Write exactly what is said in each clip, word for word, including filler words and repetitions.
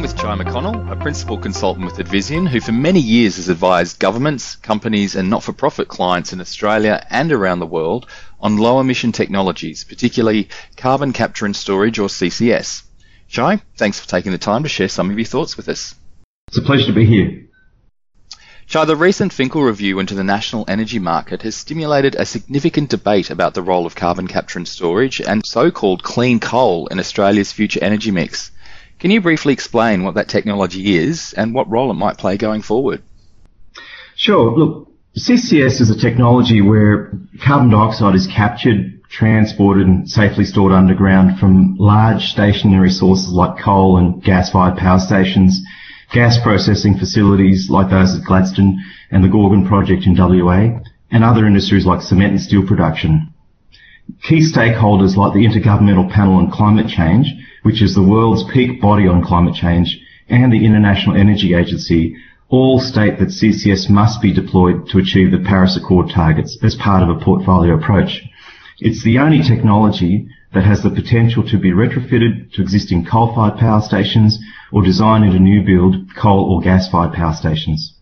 with Chai McConnell, a principal consultant with Advisian, who for many years has advised governments, companies and not-for-profit clients in Australia and around the world on low-emission technologies, particularly carbon capture and storage, or C C S. Chai, thanks for taking the time to share some of your thoughts with us. It's a pleasure to be here. Chai, the recent Finkel review into the national energy market has stimulated a significant debate about the role of carbon capture and storage and so-called clean coal in Australia's future energy mix. Can you briefly explain what that technology is and what role it might play going forward? Sure. Look, C C S is a technology where carbon dioxide is captured, transported and safely stored underground from large stationary sources like coal and gas-fired power stations, gas processing facilities like those at Gladstone and the Gorgon project in W A, and other industries like cement and steel production. Key stakeholders like the Intergovernmental Panel on Climate Change, which is the world's peak body on climate change, and the International Energy Agency, all state that C C S must be deployed to achieve the Paris Accord targets as part of a portfolio approach. It's the only technology that has the potential to be retrofitted to existing coal-fired power stations or designed into new build coal or gas-fired power stations.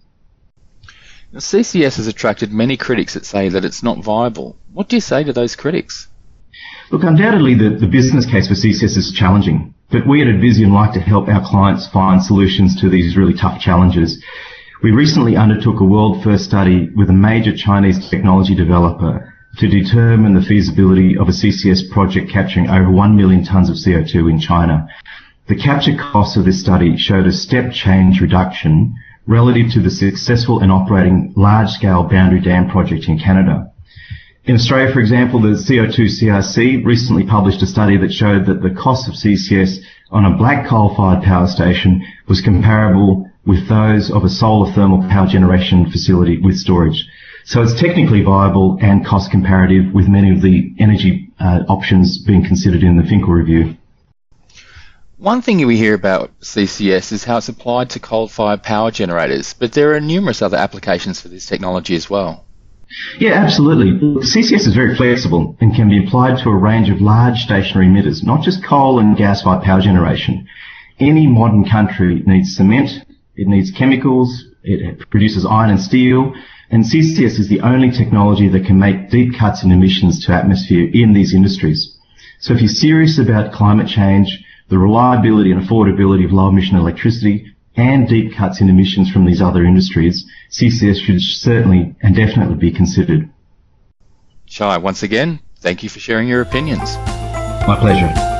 Now, C C S has attracted many critics that say that it's not viable. What do you say to those critics? Look, undoubtedly the, the business case for C C S is challenging, but we at Advisian like to help our clients find solutions to these really tough challenges. We recently undertook a world-first study with a major Chinese technology developer to determine the feasibility of a C C S project capturing over one million tonnes of C O two in China. The capture costs of this study showed a step change reduction relative to the successful and operating large-scale Boundary Dam project in Canada. In Australia, for example, the C O two C R C recently published a study that showed that the cost of C C S on a black coal-fired power station was comparable with those of a solar thermal power generation facility with storage. So it's technically viable and cost comparative with many of the energy uh, options being considered in the Finkel review. One thing we hear about C C S is how it's applied to coal-fired power generators, but there are numerous other applications for this technology as well. Yeah, absolutely. C C S is very flexible and can be applied to a range of large stationary emitters, not just coal and gas-fired power generation. Any modern country needs cement, it needs chemicals, it produces iron and steel, and C C S is the only technology that can make deep cuts in emissions to atmosphere in these industries. So if you're serious about climate change, the reliability and affordability of low-emission electricity, and deep cuts in emissions from these other industries, C C S should certainly and definitely be considered. Chai, once again, thank you for sharing your opinions. My pleasure.